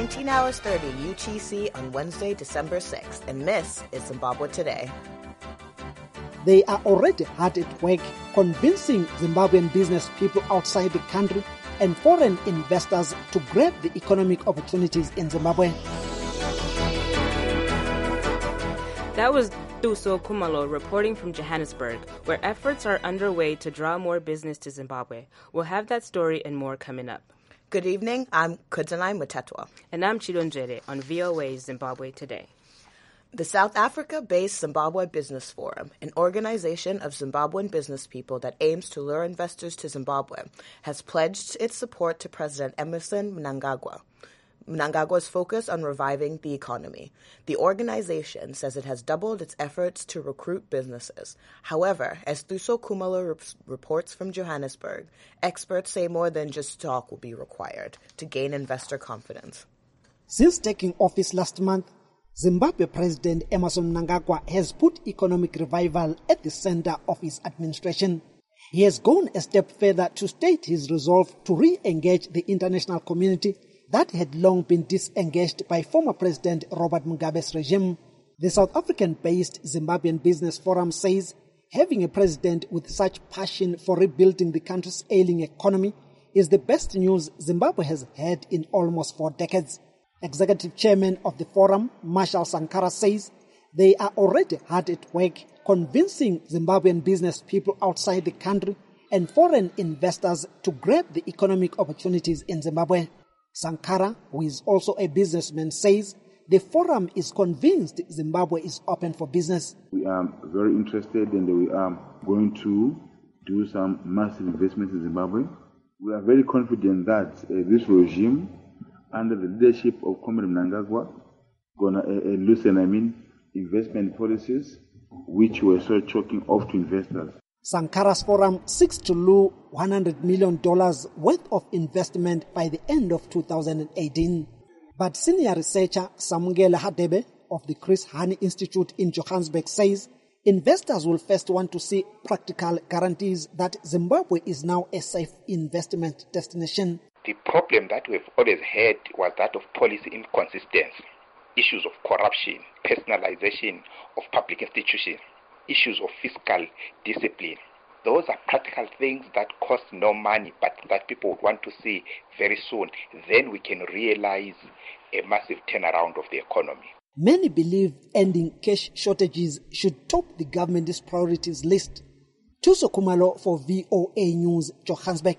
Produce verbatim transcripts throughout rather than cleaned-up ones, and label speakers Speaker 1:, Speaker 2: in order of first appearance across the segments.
Speaker 1: nineteen hours thirty U T C on Wednesday, December sixth, and this is Zimbabwe Today.
Speaker 2: They are already hard at work convincing Zimbabwean business people outside the country and foreign investors to grab the economic opportunities in Zimbabwe.
Speaker 3: That was Thuso Khumalo reporting from Johannesburg, where efforts are underway to draw more business to Zimbabwe. We'll have that story and more coming up.
Speaker 1: Good evening, I'm Kudzanai Mutetwa.
Speaker 3: And I'm Chidonjere on V O A Zimbabwe Today.
Speaker 1: The South Africa-based Zimbabwe Business Forum, an organization of Zimbabwean business people that aims to lure investors to Zimbabwe, has pledged its support to President Emmerson Mnangagwa. Mnangagwa's focus on reviving the economy. The organization says it has doubled its efforts to recruit businesses. However, as Thuso Khumalo rep- reports from Johannesburg, experts say more than just talk will be required to gain investor confidence.
Speaker 2: Since taking office last month, Zimbabwe President Emmerson Mnangagwa has put economic revival at the center of his administration. He has gone a step further to state his resolve to re-engage the international community that had long been disengaged by former President Robert Mugabe's regime. The South African-based Zimbabwean Business Forum says having a president with such passion for rebuilding the country's ailing economy is the best news Zimbabwe has had in almost four decades. Executive Chairman of the forum, Marshall Sankara, says they are already hard at work convincing Zimbabwean business people outside the country and foreign investors to grab the economic opportunities in Zimbabwe. Sankara, who is also a businessman, says the forum is convinced Zimbabwe is open for business.
Speaker 4: We are very interested and we are going to do some massive investments in Zimbabwe. We are very confident that uh, this regime, under the leadership of Comrade Mnangagwa, going to uh, uh, loosen, I mean, investment policies, which were so choking off to investors.
Speaker 2: Sankara's forum seeks to lure one hundred million dollars worth of investment by the end of two thousand eighteen. But senior researcher Samungela Hadebe of the Chris Hani Institute in Johannesburg says investors will first want to see practical guarantees that Zimbabwe is now a safe investment destination.
Speaker 5: The problem that we've always had was that of policy inconsistency, issues of corruption, personalization of public institutions, issues of fiscal discipline. Those are practical things that cost no money, but that people would want to see very soon. Then we can realize a massive turnaround of the economy.
Speaker 2: Many believe ending cash shortages should top the government's priorities list. Thuso Khumalo for V O A News, Johannesburg.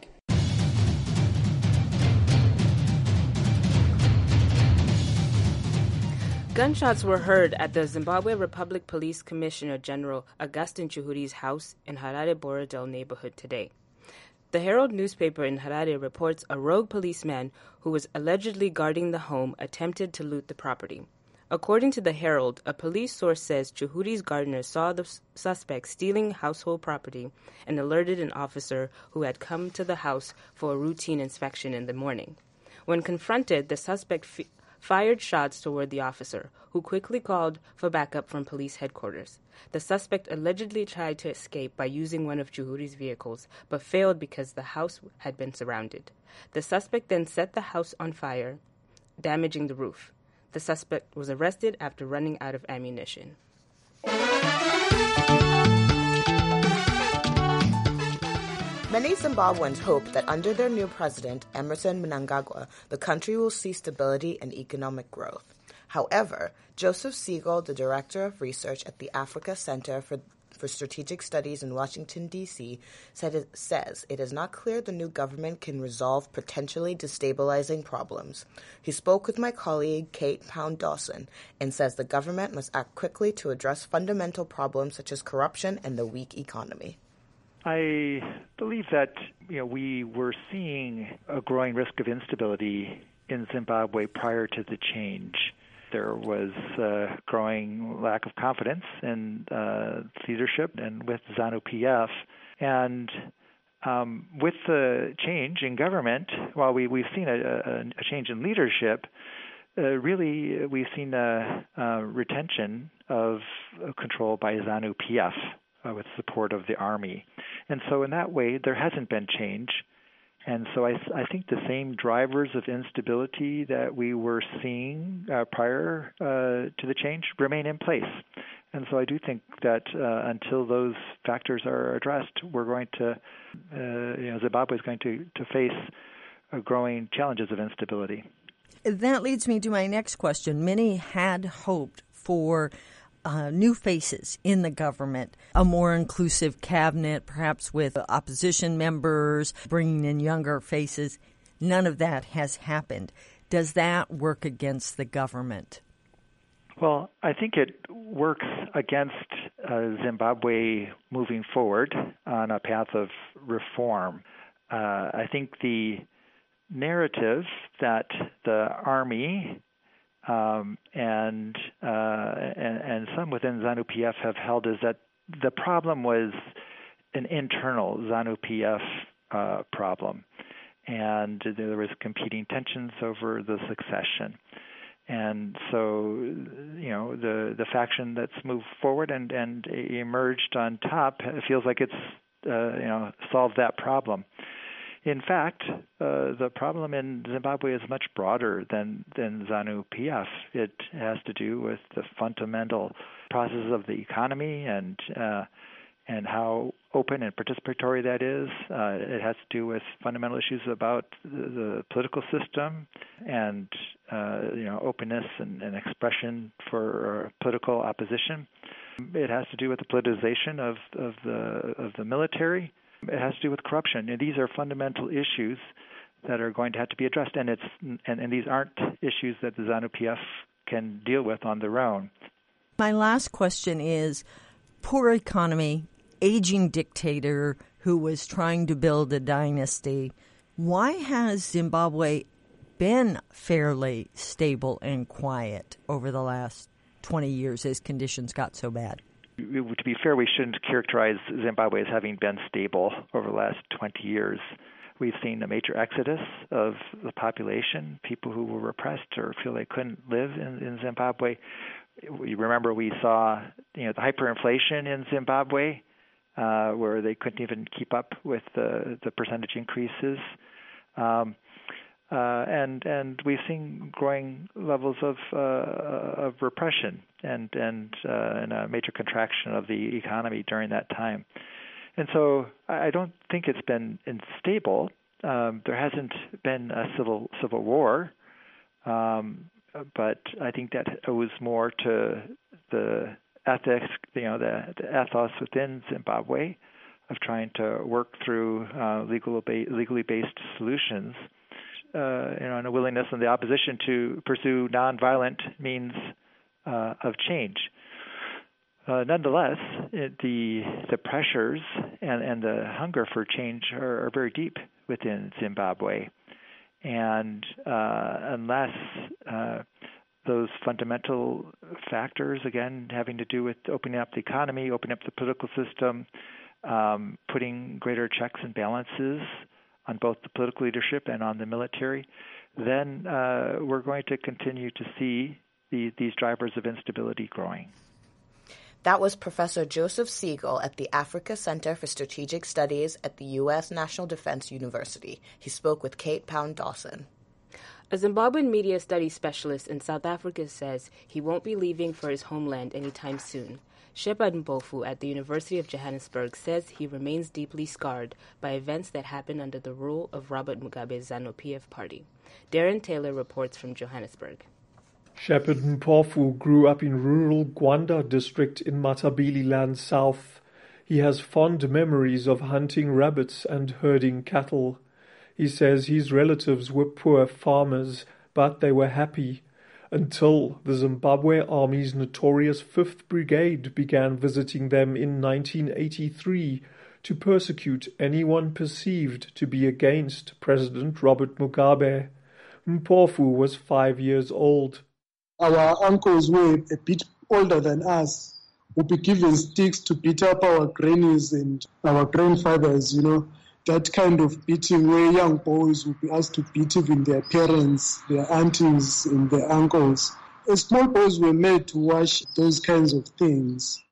Speaker 3: Gunshots were heard at the Zimbabwe Republic Police Commissioner General Augustine Chihudi's house in Harare Borodale neighborhood today. The Herald newspaper in Harare reports a rogue policeman who was allegedly guarding the home attempted to loot the property. According to the Herald, a police source says Chihudi's gardener saw the suspect stealing household property and alerted an officer who had come to the house for a routine inspection in the morning. When confronted, the suspect f- fired shots toward the officer, who quickly called for backup from police headquarters. The suspect allegedly tried to escape by using one of Chihudi's vehicles, but failed because the house had been surrounded. The suspect then set the house on fire, damaging the roof. The suspect was arrested after running out of ammunition.
Speaker 1: Many Zimbabweans hope that under their new president, Emmerson Mnangagwa, the country will see stability and economic growth. However, Joseph Siegel, the director of research at the Africa Center for, for Strategic Studies in Washington, D C, said it, says it is not clear the new government can resolve potentially destabilizing problems. He spoke with my colleague Kate Pound-Dawson and says the government must act quickly to address fundamental problems such as corruption and the weak economy.
Speaker 6: I believe that you know we were seeing a growing risk of instability in Zimbabwe prior to the change. There was a growing lack of confidence in uh, leadership and with ZANU-P F. And um, with the change in government, while we, we've seen a, a, a change in leadership, uh, really we've seen a, a retention of control by ZANU-P F. Uh, with support of the army. And so in that way, there hasn't been change. And so I, I think the same drivers of instability that we were seeing uh, prior uh, to the change remain in place. And so I do think that uh, until those factors are addressed, we're going to, uh, you know, Zimbabwe is going to, to face uh, growing challenges of instability.
Speaker 7: That leads me to my next question. Many had hoped for Uh, new faces in the government, a more inclusive cabinet, perhaps with opposition members, bringing in younger faces. None of that has happened. Does that work against the government?
Speaker 6: Well, I think it works against uh, Zimbabwe moving forward on a path of reform. Uh, I think the narrative that the Army Um, and, uh, and and some within ZANU-P F have held is that the problem was an internal ZANU-P F uh, problem, and there was competing tensions over the succession. And so, you know, the the faction that's moved forward and, and emerged on top feels like it's, uh, you know, solved that problem. In fact, uh, the problem in Zimbabwe is much broader than, than ZANU-P F. It has to do with the fundamental processes of the economy and uh, and how open and participatory that is. Uh, it has to do with fundamental issues about the, the political system and uh, you know openness and, and expression for uh, political opposition. It has to do with the politicization of, of the of the military. It has to do with corruption, and these are fundamental issues that are going to have to be addressed. And it's and, and these aren't issues that the ZANU-P F can deal with on their own.
Speaker 7: My last question is: poor economy, aging dictator who was trying to build a dynasty. Why has Zimbabwe been fairly stable and quiet over the last twenty years as conditions got so bad?
Speaker 6: To be fair, we shouldn't characterize Zimbabwe as having been stable over the last twenty years. We've seen a major exodus of the population, people who were repressed or feel they couldn't live in, in Zimbabwe. We remember we saw, you know, the hyperinflation in Zimbabwe, uh, where they couldn't even keep up with the, the percentage increases. Um, Uh, and and we've seen growing levels of uh, of repression and and, uh, and a major contraction of the economy during that time. And so I don't think it's been unstable. Um, there hasn't been a civil civil war, um, but I think that owes more to the ethics, you know, the, the ethos within Zimbabwe of trying to work through uh, legal legally based solutions. Uh, you know, and a willingness in the opposition to pursue nonviolent means uh, of change. Uh, nonetheless, it, the the pressures and, and the hunger for change are, are very deep within Zimbabwe, and uh, unless uh, those fundamental factors, again, having to do with opening up the economy, opening up the political system, um, putting greater checks and balances on both the political leadership and on the military, then uh, we're going to continue to see the, these drivers of instability growing.
Speaker 1: That was Professor Joseph Siegel at the Africa Center for Strategic Studies at the U S National Defense University. He spoke with Kate Pound Dawson.
Speaker 3: A Zimbabwean media studies specialist in South Africa says he won't be leaving for his homeland anytime soon. Shepard Mpofu at the University of Johannesburg says he remains deeply scarred by events that happened under the rule of Robert Mugabe's ZANU-P F party. Darren Taylor reports from Johannesburg.
Speaker 8: Shepard Mpofu grew up in rural Gwanda district in Matabeleland South. He has fond memories of hunting rabbits and herding cattle. He says his relatives were poor farmers, but they were happy, until the Zimbabwe Army's notorious fifth Brigade began visiting them in nineteen eighty-three to persecute anyone perceived to be against President Robert Mugabe. Mpofu was five years old.
Speaker 9: Our uncles were a bit older than us, would be given sticks to beat up our grannies and our grandfathers, you know. That kind of beating where young boys would be asked to beat even their parents, their aunties and their uncles. As small boys were made to watch those kinds of things.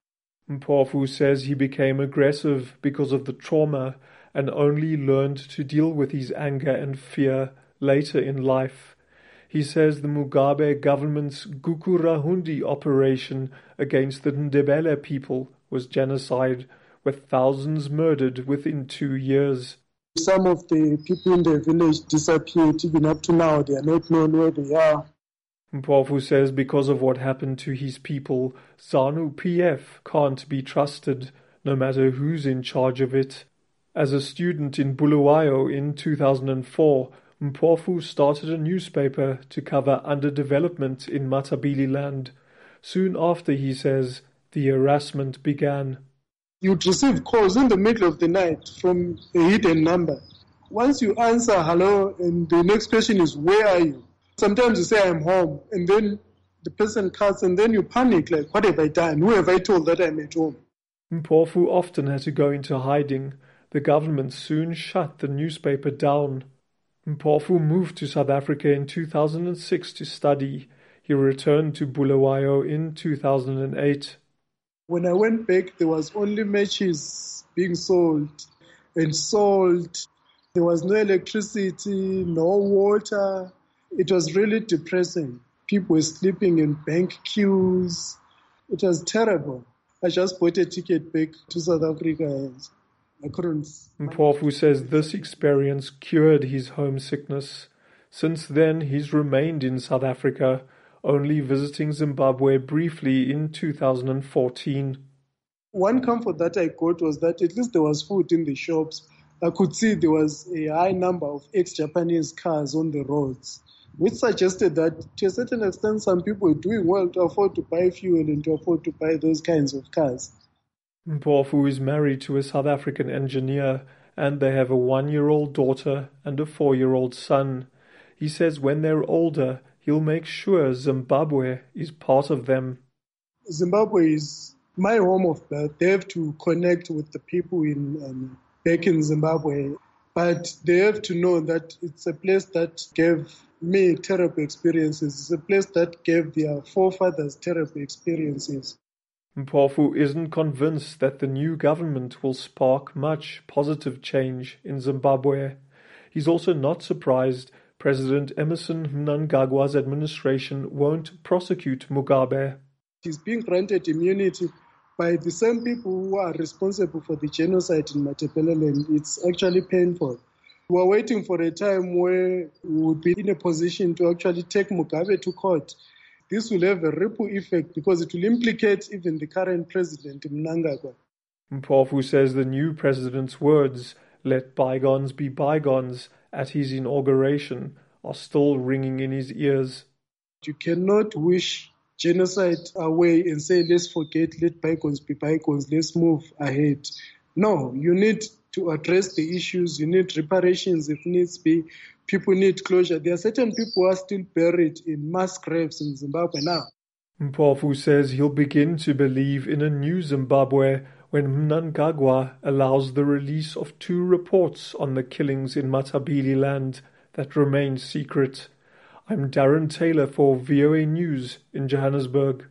Speaker 8: Mpofu says he became aggressive because of the trauma and only learned to deal with his anger and fear later in life. He says the Mugabe government's Gukurahundi operation against the Ndebele people was genocide, with thousands murdered within two years.
Speaker 9: Some of the people in the village disappeared. Even up to now, they are not known where they are.
Speaker 8: Mpofu says because of what happened to his people, ZANU P F can't be trusted, no matter who's in charge of it. As a student in Bulawayo in two thousand four, Mpofu started a newspaper to cover underdevelopment in Matabeleland. Soon after, he says, the harassment began.
Speaker 9: You'd receive calls in the middle of the night from a hidden number. Once you answer hello, and the next question is, where are you? Sometimes you say, I'm home, and then the person cuts, and then you panic, like, what have I done? Who have I told that I'm at home?
Speaker 8: Mpofu often had to go into hiding. The government soon shut the newspaper down. Mpofu moved to South Africa in two thousand six to study. He returned to Bulawayo in two thousand eight.
Speaker 9: When I went back, there was only matches being sold and sold. There was no electricity, no water. It was really depressing. People were sleeping in bank queues. It was terrible. I just bought a ticket back to South Africa. I couldn't.
Speaker 8: Mpofu says this experience cured his homesickness. Since then, he's remained in South Africa, only visiting Zimbabwe briefly in two thousand fourteen.
Speaker 9: One comfort that I got was that at least there was food in the shops. I could see there was a high number of ex-Japanese cars on the roads, which suggested that to a certain extent some people were doing well to afford to buy fuel and to afford to buy those kinds of cars.
Speaker 8: Mpofu is married to a South African engineer, and they have a one-year-old daughter and a four-year-old son. He says when they're older, he'll make sure Zimbabwe is part of them.
Speaker 9: Zimbabwe is my home of birth. They have to connect with the people in um, back in Zimbabwe, but they have to know that it's a place that gave me terrible experiences. It's a place that gave their forefathers terrible experiences.
Speaker 8: Mpofu isn't convinced that the new government will spark much positive change in Zimbabwe. He's also not surprised President Emmerson Mnangagwa's administration won't prosecute Mugabe.
Speaker 9: He's being granted immunity by the same people who are responsible for the genocide in Matabeleland. It's actually painful. We're waiting for a time where we would be in a position to actually take Mugabe to court. This will have a ripple effect because it will implicate even the current president, Mnangagwa.
Speaker 8: Mpofu says the new president's words, "Let bygones be bygones," at his inauguration, are still ringing in his ears.
Speaker 9: You cannot wish genocide away and say, let's forget, let bygones be bygones, let's move ahead. No, you need to address the issues. You need reparations if needs be. People need closure. There are certain people who are still buried in mass graves in Zimbabwe now.
Speaker 8: Mpofu says he'll begin to believe in a new Zimbabwe when Mnangagwa allows the release of two reports on the killings in Matabeleland that remain secret. I'm Darren Taylor for V O A News in Johannesburg.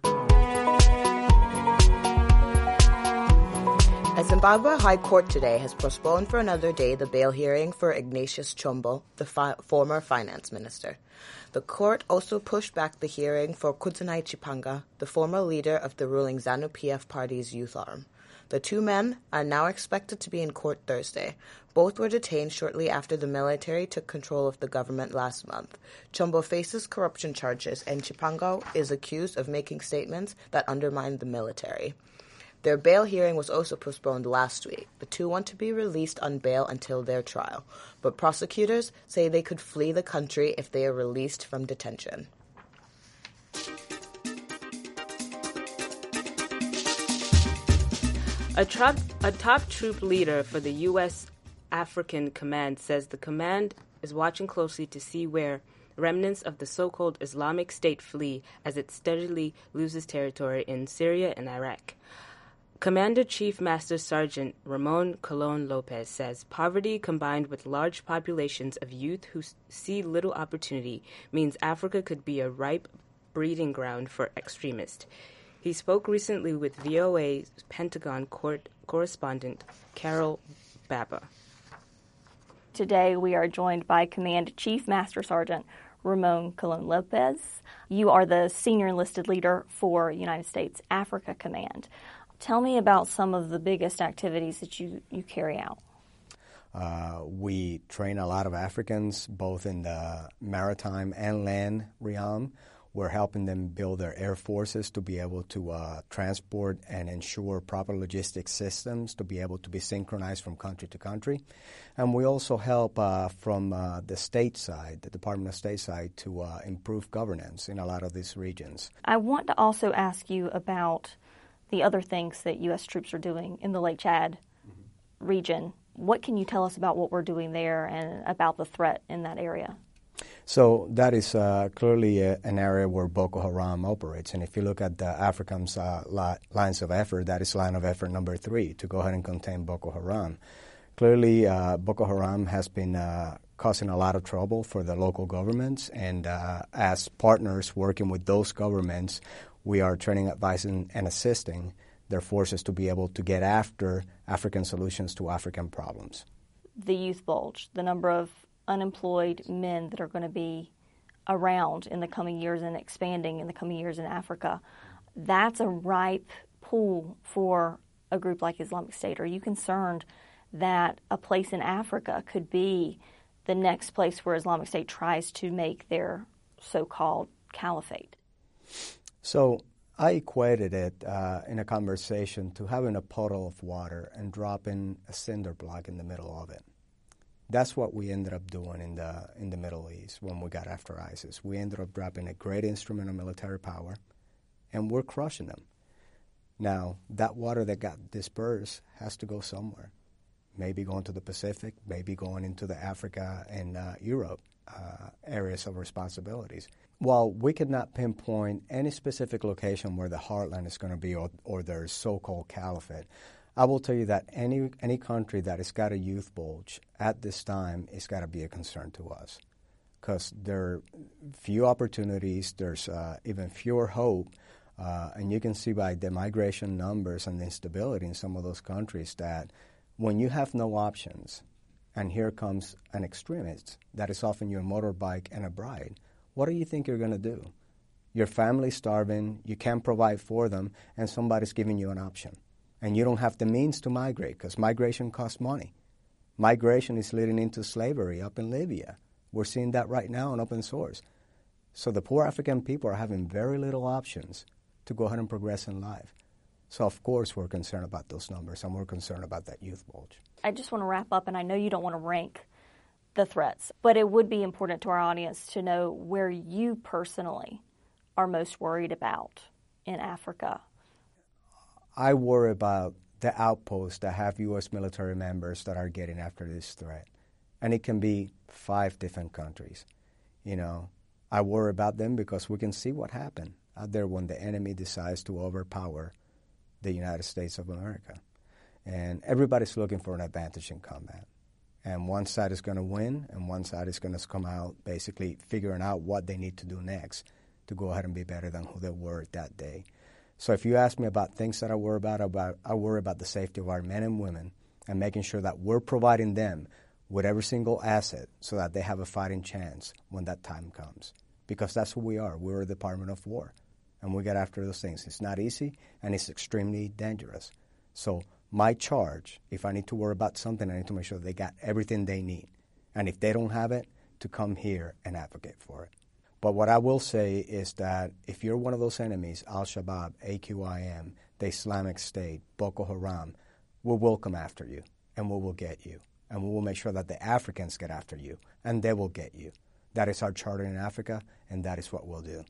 Speaker 1: A Zimbabwe High Court today has postponed for another day the bail hearing for Ignatius Chombo, the fi- former finance minister. The court also pushed back the hearing for Kudzanai Chipanga, the former leader of the ruling ZANU P F party's youth arm. The two men are now expected to be in court Thursday. Both were detained shortly after the military took control of the government last month. Chombo faces corruption charges, and Chipanga is accused of making statements that undermine the military. Their bail hearing was also postponed last week. The two want to be released on bail until their trial, but prosecutors say they could flee the country if they are released from detention.
Speaker 3: A top, a top troop leader for the U S African Command says the command is watching closely to see where remnants of the so-called Islamic State flee as it steadily loses territory in Syria and Iraq. Commander Chief Master Sergeant Ramon Colon Lopez says poverty combined with large populations of youth who see little opportunity means Africa could be a ripe breeding ground for extremists. He spoke recently with V O A's Pentagon court correspondent Carol Baba.
Speaker 10: Today we are joined by Command Chief Master Sergeant Ramon Colon Lopez. You are the senior enlisted leader for United States Africa Command. Tell me about some of the biggest activities that you, you carry out.
Speaker 11: Uh, we train a lot of Africans, both in the maritime and land realm. We're helping them build their air forces to be able to uh, transport and ensure proper logistics systems to be able to be synchronized from country to country. And we also help uh, from uh, the state side, the Department of State side, to uh, improve governance in a lot of these regions.
Speaker 10: I want to also ask you about the other things that U S troops are doing in the Lake Chad mm-hmm. region. What can you tell us about what we're doing there and about the threat in that area?
Speaker 11: So that is uh, clearly a, an area where Boko Haram operates. And if you look at the AFRICOM's uh, li- lines of effort, that is line of effort number three, to go ahead and contain Boko Haram. Clearly, uh, Boko Haram has been uh, causing a lot of trouble for the local governments. And uh, as partners working with those governments, we are training, advising, and assisting their forces to be able to get after African solutions to African problems.
Speaker 10: The youth bulge, the number of unemployed men that are going to be around in the coming years and expanding in the coming years in Africa, that's a ripe pool for a group like Islamic State. Are you concerned that a place in Africa could be the next place where Islamic State tries to make their so-called caliphate?
Speaker 11: So I equated it uh, in a conversation to having a puddle of water and dropping a cinder block in the middle of it. That's what we ended up doing in the in the Middle East when we got after ISIS. We ended up dropping a great instrument of military power, and we're crushing them. Now, that water that got dispersed has to go somewhere. Maybe going to the Pacific, maybe going into the Africa and uh, Europe uh, areas of responsibilities. While we could not pinpoint any specific location where the heartland is going to be or, or their so-called caliphate, I will tell you that any any country that has got a youth bulge at this time has got to be a concern to us, because there are few opportunities, there's uh, even fewer hope, uh, and you can see by the migration numbers and the instability in some of those countries that when you have no options, and here comes an extremist that is offering you a motorbike and a bride, what do you think you're going to do? Your family's starving, you can't provide for them, and somebody's giving you an option. And you don't have the means to migrate, because migration costs money. Migration is leading into slavery up in Libya. We're seeing that right now in open source. So the poor African people are having very little options to go ahead and progress in life. So of course we're concerned about those numbers, and we're concerned about that youth bulge.
Speaker 10: I just want to wrap up, and I know you don't want to rank the threats, but it would be important to our audience to know where you personally are most worried about in Africa.
Speaker 11: I worry about the outposts that have U S military members that are getting after this threat. And it can be five different countries. You know, I worry about them because we can see what happened out there when the enemy decides to overpower the United States of America. And everybody's looking for an advantage in combat. And one side is going to win, and one side is going to come out basically figuring out what they need to do next to go ahead and be better than who they were that day. So if you ask me about things that I worry about, about, I worry about the safety of our men and women and making sure that we're providing them with every single asset so that they have a fighting chance when that time comes. Because that's who we are. We're a Department of War, and we get after those things. It's not easy, and it's extremely dangerous. So my charge, if I need to worry about something, I need to make sure they got everything they need. And if they don't have it, to come here and advocate for it. But what I will say is that if you're one of those enemies, Al-Shabaab, A Q I M, the Islamic State, Boko Haram, we will come after you, and we will get you. And we will make sure that the Africans get after you, and they will get you. That is our charter in Africa, and that is what we'll do.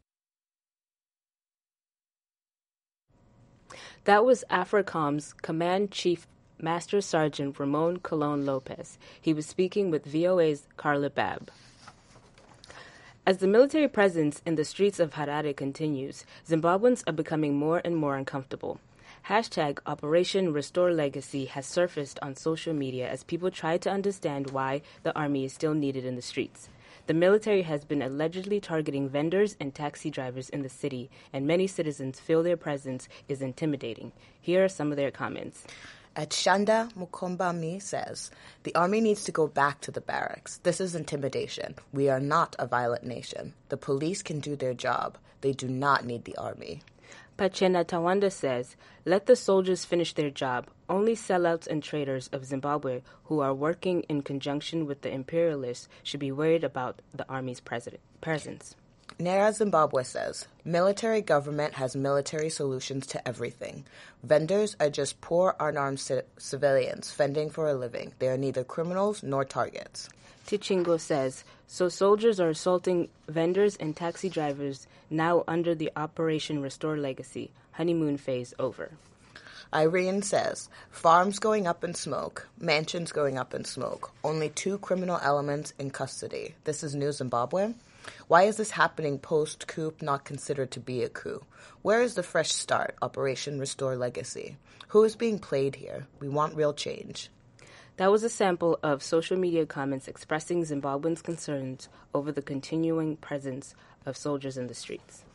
Speaker 3: That was AFRICOM's Command Chief Master Sergeant Ramon Colon Lopez. He was speaking with V O A's Carla Babb. As the military presence in the streets of Harare continues, Zimbabweans are becoming more and more uncomfortable. Hashtag Operation Restore Legacy has surfaced on social media as people try to understand why the army is still needed in the streets. The military has been allegedly targeting vendors and taxi drivers in the city, and many citizens feel their presence is intimidating. Here are some of their comments.
Speaker 1: Achanda Mukombami says, the army needs to go back to the barracks. This is intimidation. We are not a violent nation. The police can do their job. They do not need the army.
Speaker 3: Pachena Tawanda says, let the soldiers finish their job. Only sellouts and traitors of Zimbabwe who are working in conjunction with the imperialists should be worried about the army's president, presence.
Speaker 1: Nera Zimbabwe says, military government has military solutions to everything. Vendors are just poor unarmed ci- civilians fending for a living. They are neither criminals nor targets.
Speaker 3: Tichingo says, so soldiers are assaulting vendors and taxi drivers now under the Operation Restore Legacy. Honeymoon phase over.
Speaker 1: Irene says, farms going up in smoke, mansions going up in smoke, only two criminal elements in custody. This is New Zimbabwe? Why is this happening post-coup not considered to be a coup? Where is the fresh start, Operation Restore Legacy? Who is being played here? We want real change.
Speaker 3: That was a sample of social media comments expressing Zimbabweans' concerns over the continuing presence of soldiers in the streets.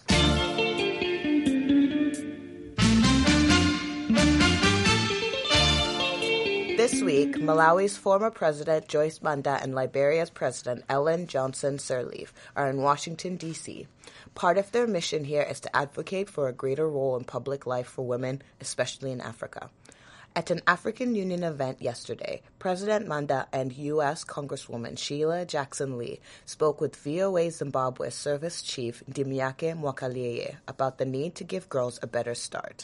Speaker 1: This week, Malawi's former president Joyce Banda and Liberia's president Ellen Johnson Sirleaf are in Washington, D C Part of their mission here is to advocate for a greater role in public life for women, especially in Africa. At an African Union event yesterday, President Manda and U S Congresswoman Sheila Jackson Lee spoke with V O A Zimbabwe Service Chief Ndimiake Mwakalieye about the need to give girls a better start.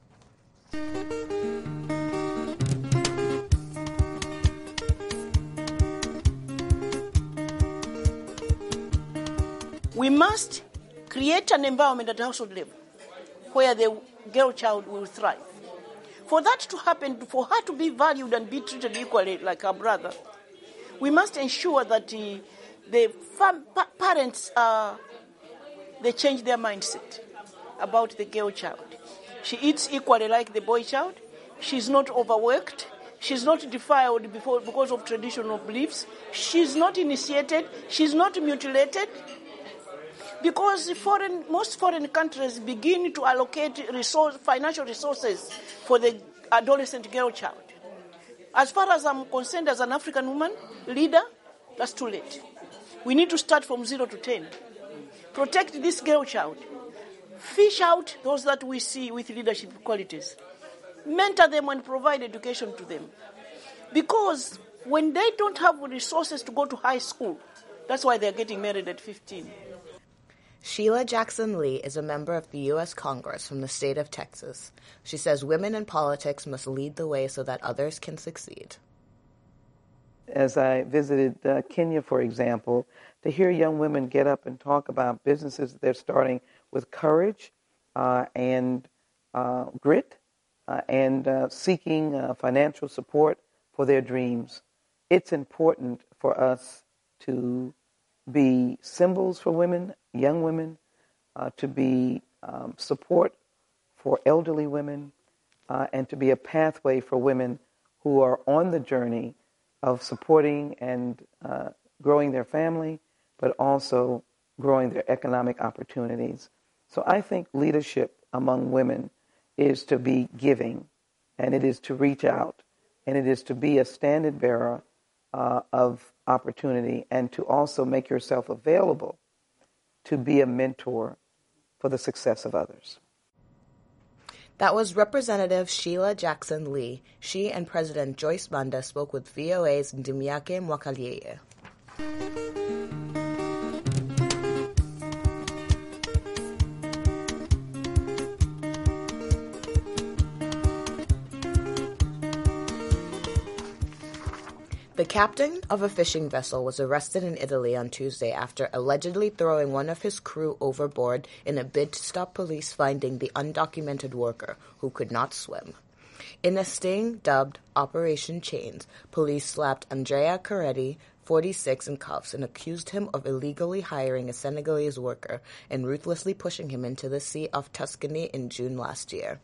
Speaker 12: We must create an environment at household level where the girl child will thrive. For that to happen, for her to be valued and be treated equally like her brother, we must ensure that the, the fam- pa- parents, uh, they change their mindset about the girl child. She eats equally like the boy child. She's not overworked. She's not defiled before, because of traditional beliefs. She's not initiated. She's not mutilated. Because foreign, most foreign countries begin to allocate resource, financial resources for the adolescent girl child. As far as I'm concerned, as an African woman leader, that's too late. We need to start from zero to ten. Protect this girl child. Fish out those that we see with leadership qualities. Mentor them and provide education to them. Because when they don't have resources to go to high school, that's why they're getting married at fifteen.
Speaker 1: Sheila Jackson Lee is a member of the U S Congress from the state of Texas. She says women in politics must lead the way so that others can succeed.
Speaker 13: As I visited uh, Kenya, for example, to hear young women get up and talk about businesses that they're starting with courage uh, and uh, grit uh, and uh, seeking uh, financial support for their dreams. It's important for us to be symbols for women, young women, uh, to be um, support for elderly women, uh, and to be a pathway for women who are on the journey of supporting and uh, growing their family, but also growing their economic opportunities. So I think leadership among women is to be giving, and it is to reach out, and it is to be a standard bearer uh, of opportunity, and to also make yourself available to be a mentor for the success of others.
Speaker 1: That was Representative Sheila Jackson Lee. She and President Joyce Banda spoke with V O A's Ndimiake Mwakalieye. The captain of a fishing vessel was arrested in Italy on Tuesday after allegedly throwing one of his crew overboard in a bid to stop police finding the undocumented worker who could not swim. In a sting dubbed Operation Chains, police slapped Andrea Caretti, forty-six, in cuffs and accused him of illegally hiring a Senegalese worker and ruthlessly pushing him into the Sea of Tuscany in June last year.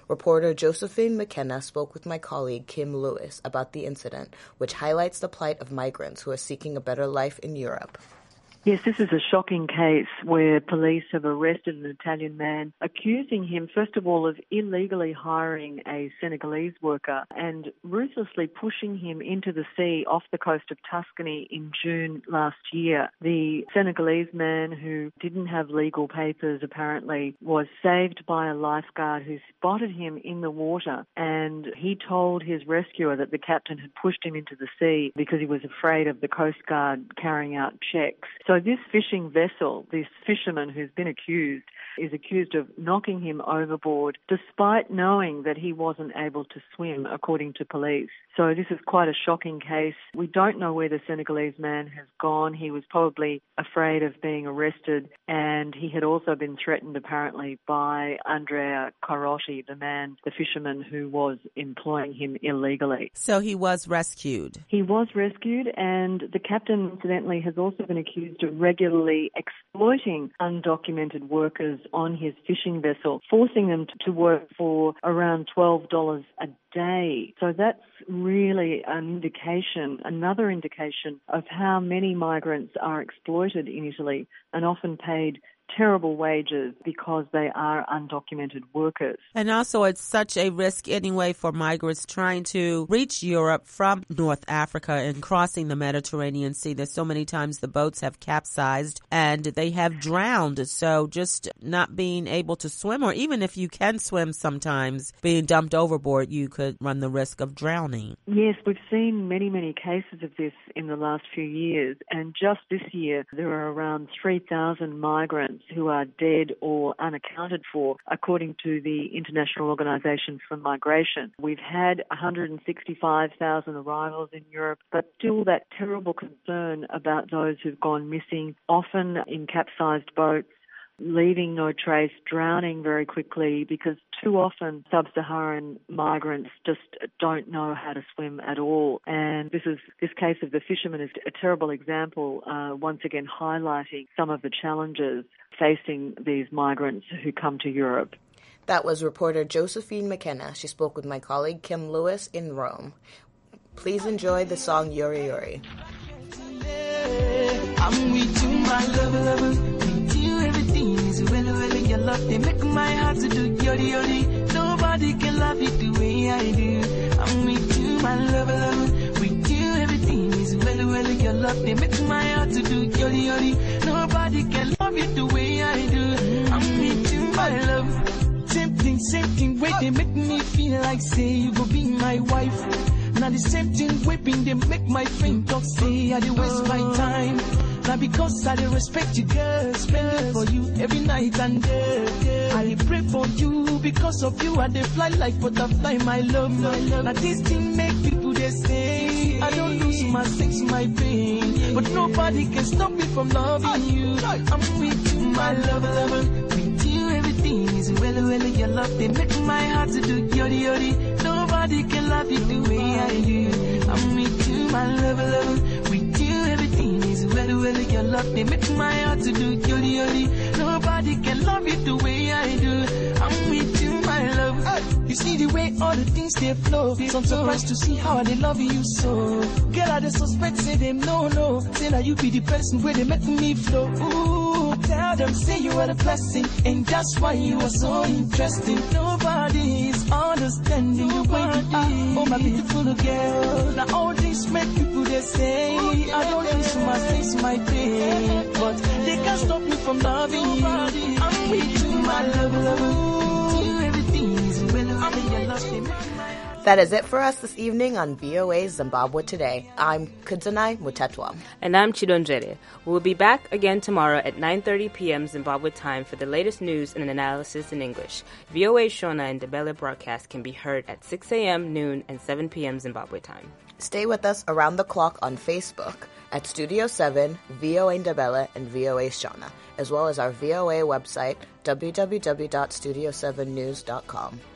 Speaker 1: Reporter Josephine McKenna spoke with my colleague Kim Lewis about the incident, which highlights the plight of migrants who are seeking a better life in Europe.
Speaker 14: Yes, this is a shocking case where police have arrested an Italian man, accusing him, first of all, of illegally hiring a Senegalese worker and ruthlessly pushing him into the sea off the coast of Tuscany in June last year. The Senegalese man, who didn't have legal papers, apparently, was saved by a lifeguard who spotted him in the water, and he told his rescuer that the captain had pushed him into the sea because he was afraid of the Coast Guard carrying out checks. So this fishing vessel, this fisherman who's been accused, is accused of knocking him overboard despite knowing that he wasn't able to swim, according to police. So this is quite a shocking case. We don't know where the Senegalese man has gone. He was probably afraid of being arrested, and he had also been threatened, apparently, by Andrea Carotti, the man, the fisherman who was employing him illegally.
Speaker 15: So he was rescued?
Speaker 14: He was rescued, and the captain, incidentally, has also been accused of regularly exploiting undocumented workers on his fishing vessel, forcing them to work for around twelve dollars a day. So that's really an indication, another indication of how many migrants are exploited in Italy and often paid terrible wages because they are undocumented workers.
Speaker 15: And also it's such a risk anyway for migrants trying to reach Europe from North Africa and crossing the Mediterranean Sea. There's so many times the boats have capsized and they have drowned. So just not being able to swim, or even if you can swim sometimes, being dumped overboard, you could run the risk of drowning.
Speaker 14: Yes, we've seen many, many cases of this in the last few years. And just this year, there are around three thousand migrants who are dead or unaccounted for, according to the International Organization for Migration. We've had one hundred sixty-five thousand arrivals in Europe, but still that terrible concern about those who've gone missing, often in capsized boats, leaving no trace, drowning very quickly, because too often sub-Saharan migrants just don't know how to swim at all. And this is this case of the fisherman is a terrible example, uh, once again highlighting some of the challenges facing these migrants who come to Europe.
Speaker 1: That was reporter Josephine McKenna. She spoke with my colleague Kim Lewis in Rome. Please enjoy the song Yori Yori.
Speaker 16: I'm with you, my love, love. With you, everything is well, well. Your love, they make my heart to do yori yori. Nobody can love you the way I do. I'm with you, my love, love. With you, everything is well, well. Your love, they make my heart to do yori yori. Nobody can love you the way I do. I'm with you, my love. Same thing, same thing, where they make me feel like say you go be my wife. Now the same thing whipping, they make my friend talk, say I dey waste my time. Now because I dey respect you, girl, spend it for you every night and day. I dey pray for you, because of you I dey fly like butterfly, my love. Now this thing make people they say I don't lose my sex, my pain, but nobody can stop me from loving you. I'm with you, my love, love. With you everything is well, well. Your love they make my heart to do yori yori. Nobody can love you the way I do. I'm with you, my love, love. With you, everything is well, well. Your love, they make my heart to do yori yori. Nobody can love you the way I do. I'm with you, my love. You see the way all the things they flow. So I'm surprised to see how they love you so. Girl, I just suspect, say them no, no. Say that you be the person where they make me flow. Ooh, tell them, say you are the blessing, and that's why you are so interesting. Nobody is understanding the way you are. Oh, my beautiful girl. Now all these make people they say I don't lose my face, my pain, but they can't stop me from loving you. I'm with you, my love, love.
Speaker 1: That is it for us this evening on V O A Zimbabwe Today. I'm Kudzanai Mutetwa.
Speaker 3: And I'm Chidonjere. We'll be back again tomorrow at nine thirty p.m. Zimbabwe time for the latest news and analysis in English. V O A Shona and Ndebele broadcast can be heard at six a.m., noon, and seven p.m. Zimbabwe time.
Speaker 1: Stay with us around the clock on Facebook at Studio seven, V O A Ndebele, and V O A Shona, as well as our V O A website, w w w dot studio seven news dot com.